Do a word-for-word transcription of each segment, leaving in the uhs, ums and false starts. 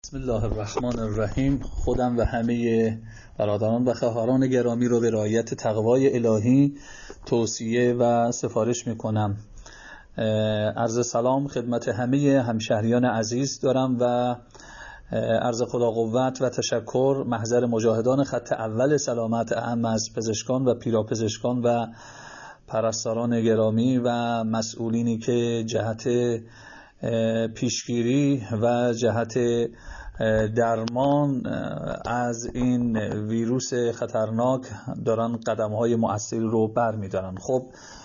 بسم الله الرحمن الرحیم. خودم و همه برادران و خواهران گرامی رو به رعایت تقوای الهی توصیه و سفارش میکنم. عرض سلام خدمت همه همشهریان عزیز دارم و عرض خدا قوت و تشکر محضر مجاهدان خط اول سلامت اعم از پزشکان و پیراپزشکان و پرستاران گرامی و مسئولینی که جهت پیشگیری و جهت درمان از این ویروس خطرناک دارن قدم‌های مؤثری رو برمی‌دارن. خب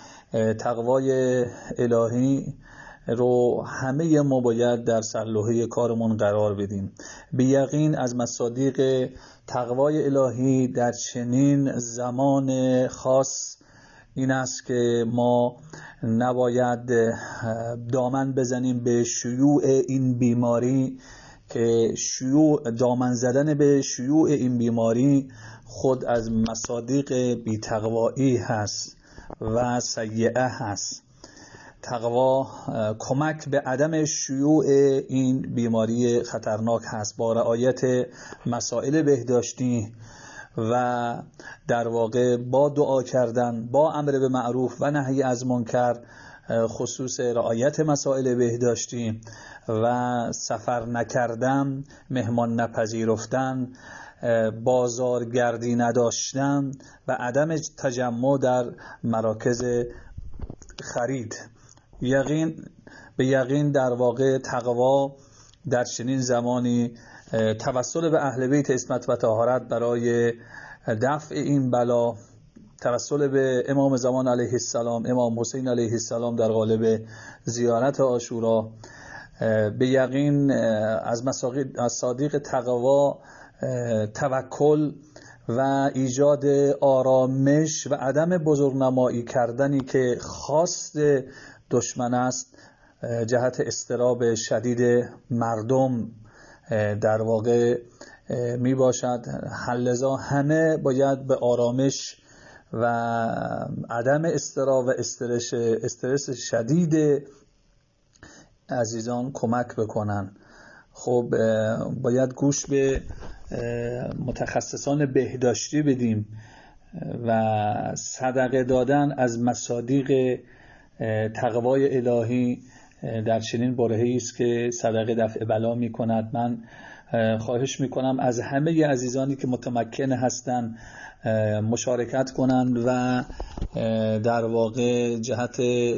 تقوای الهی رو همه ما باید در سرلوحه کارمون قرار بدیم. به یقین از مصادیق تقوای الهی در چنین زمان خاص این است که ما نباید دامن بزنیم به شیوع این بیماری، که شیوع دامن زدن به شیوع این بیماری خود از مصادیق بی‌تقوایی هست و سیئه هست. تقوا کمک به عدم شیوع این بیماری خطرناک هست با رعایت مسائل بهداشتی و در واقع با دعا کردن، با امر به معروف و نهی از منکر، خصوص رعایت مسائل بهداشتی و سفر نکردن، مهمان نپذیرفتن، بازارگردی نداشتن و عدم تجمع در مراکز خرید. یقین به یقین در واقع تقوا در چنین زمانی توسل به اهل بیت عصمت و طهارت برای دفع این بلا، توسل به امام زمان علیه السلام، امام حسین علیه السلام در قالب زیارت عاشورا، به یقین از مصادیق تقوا توکل و ایجاد آرامش و عدم بزرگنمایی کردنی که خواست دشمن است، جهت اضطراب شدید مردم در واقع می باشد. لذا همه باید به آرامش و عدم اضطراب و استرس استرس شدید عزیزان کمک بکنن. خب باید گوش به متخصصان بهداشتی بدیم و صدقه دادن از مصادیق تقوای الهی در چنین برهه‌ای است که صدقه دفع بلا می کند. من خواهش می کنم از همه عزیزانی که متمکن هستند مشارکت کنند و در واقع جهت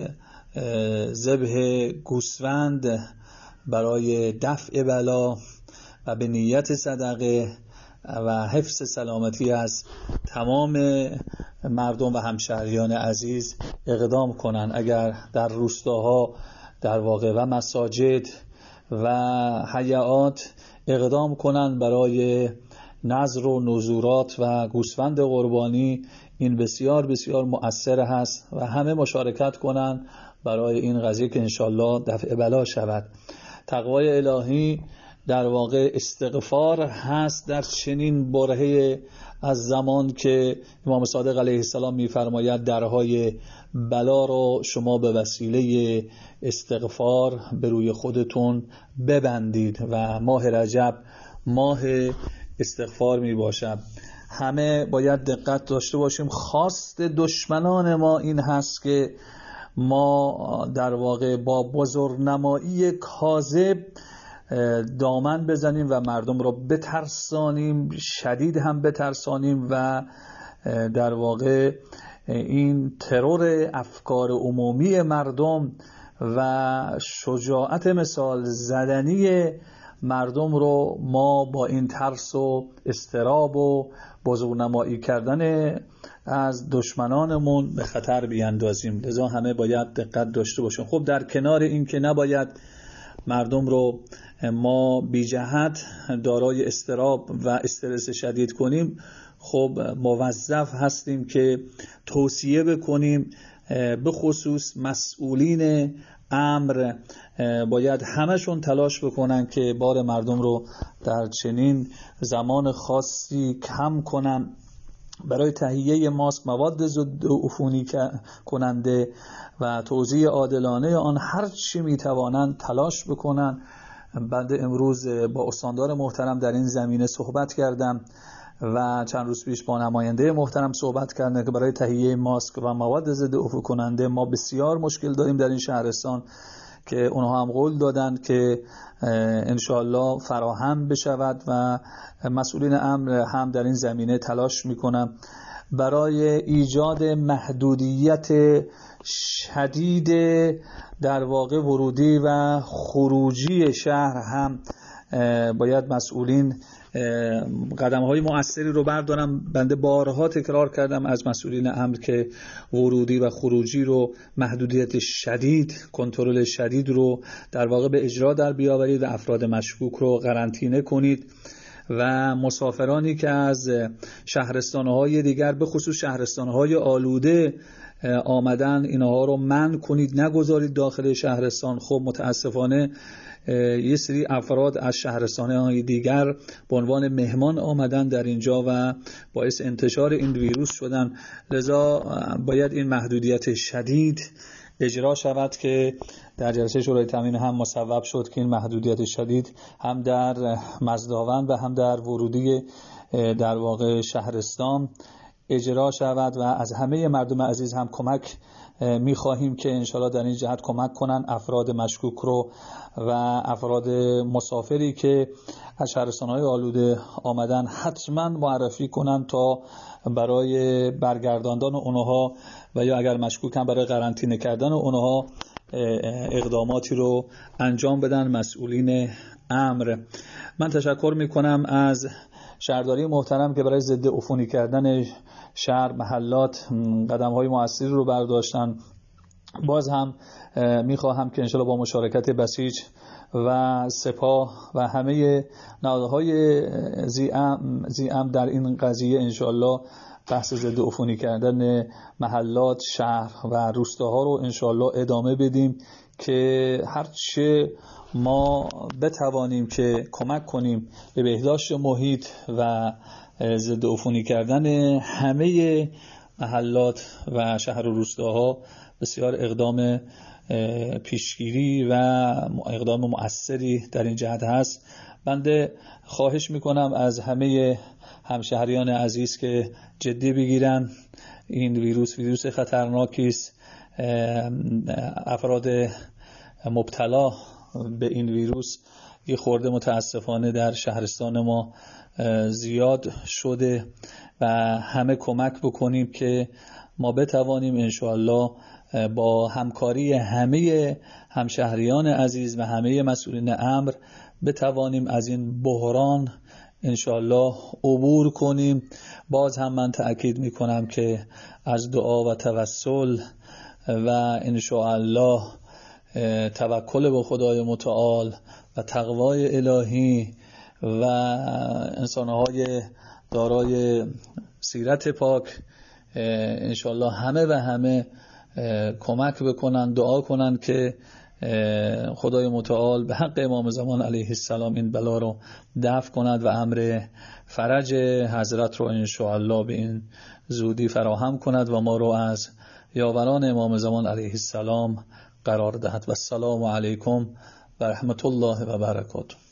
ذبح گوسفند برای دفع بلا و به نیت صدقه و حفظ سلامتی از تمام مردم و همشهریان عزیز اقدام کنند. اگر در روستاها در واقع و مساجد و حیات اقدام کنند برای نذر و نذورات و گوسفند قربانی، این بسیار بسیار مؤثر هست و همه مشارکت کنند برای این قضیه که انشالله دفع بلا شود. تقوای الهی در واقع استغفار هست در چنین برهه از زمان که امام صادق علیه السلام می‌فرماید درهای بلا رو شما به وسیله استغفار به روی خودتون ببندید و ماه رجب ماه استغفار می باشد. همه باید دقت داشته باشیم. خواست دشمنان ما این هست که ما در واقع با بزرگنمایی کاذب دامن بزنیم و مردم را بترسانیم، شدید هم بترسانیم و در واقع این ترور افکار عمومی مردم و شجاعت مثال زدنی مردم رو ما با این ترس و اضطراب و بزرگنمایی کردن از دشمنانمون به خطر بیاندازیم. لذا همه باید دقت داشته باشیم. خب در کنار این که نباید مردم رو ما بی جهت دارای اضطراب و استرس شدید کنیم، خب موظف هستیم که توصیه بکنیم، به خصوص مسئولین امر باید همشون تلاش بکنن که بار مردم رو در چنین زمان خاصی کم کنن. برای تهیه ماسک، مواد ضد عفونی کننده و توزیع عادلانه آن هر چی میتوانند تلاش بکنن بنده امروز با استاندار محترم در این زمینه صحبت کردم و چند روز پیش با نماینده محترم صحبت کردن که برای تهیه ماسک و مواد ضد عفونی کننده ما بسیار مشکل داریم در این شهرستان، که اونها هم قول دادن که انشاءالله فراهم بشود و مسئولین امر هم در این زمینه تلاش میکنم برای ایجاد محدودیت شدید در واقع ورودی و خروجی شهر. هم باید مسئولین قدم‌های مؤثری رو بردارم. بنده بارها تکرار کردم از مسئولین امر که ورودی و خروجی رو محدودیت شدید، کنترل شدید رو در واقع به اجرا در بیاورید و افراد مشکوک رو قرنطینه کنید و مسافرانی که از شهرستان‌های دیگر به خصوص شهرستان‌های آلوده آمدن اینها رو منع کنید، نگذارید داخل شهرستان. خب متاسفانه یه سری افراد از شهرستان‌های دیگر به عنوان مهمان آمدن در اینجا و باعث انتشار این ویروس شدن، لذا باید این محدودیت شدید اجرا شود که در جلسه شورای تامین هم مصوب شد که این محدودیت شدید هم در مزداوند و هم در ورودی در واقع شهرستان اجرا شود و از همه مردم عزیز هم کمک می‌خواهیم که انشالله در این جهت کمک کنن افراد مشکوک رو و افراد مسافری که از شهرستان‌های آلوده آمدن حتما معرفی کنن تا برای برگرداندن اونها و یا اگر مشکوک هم برای قرنطینه کردن اونها اقداماتی رو انجام بدن مسئولین امر. من تشکر میکنم از شهرداری محترم که برای ضد عفونی کردن شهر محلات قدم‌های مؤثری رو برداشتن. باز هم میخواهم که انشالله با مشارکت بسیج و سپاه و همه نهادهای زیام در این قضیه انشالله بحث ضد عفونی کردن محلات، شهر و روستاها رو انشالله ادامه بدیم که هرچه ما بتوانیم که کمک کنیم به بهداشت محیط و ضد عفونی کردن همه محلات و شهر و روستاها بسیار اقدام پیشگیری و اقدام مؤثری در این جهت هست. بنده خواهش میکنم از همه همشهریان عزیز که جدی بگیرن این ویروس ویروس خطرناکی است. افراد مبتلا به این ویروس یه خورده متاسفانه در شهرستان ما زیاد شده و همه کمک بکنیم که ما بتوانیم انشاءالله با همکاری همه همشهریان عزیز و همه مسئولین امر بتوانیم از این بحران انشاءالله عبور کنیم. باز هم من تأکید میکنم که از دعا و توسل و انشاءالله توکل به خدای متعال و تقوای الهی و انسانهای دارای سیرت پاک انشاءالله همه و همه کمک بکنن، دعا کنن که خدای متعال به حق امام زمان علیه السلام این بلا رو دفع کند و امر فرج حضرت رو انشاءالله به این زودی فراهم کند و ما رو از یاوران امام زمان علیه السلام قرار دهد. و السلام علیکم و رحمت الله و برکاته.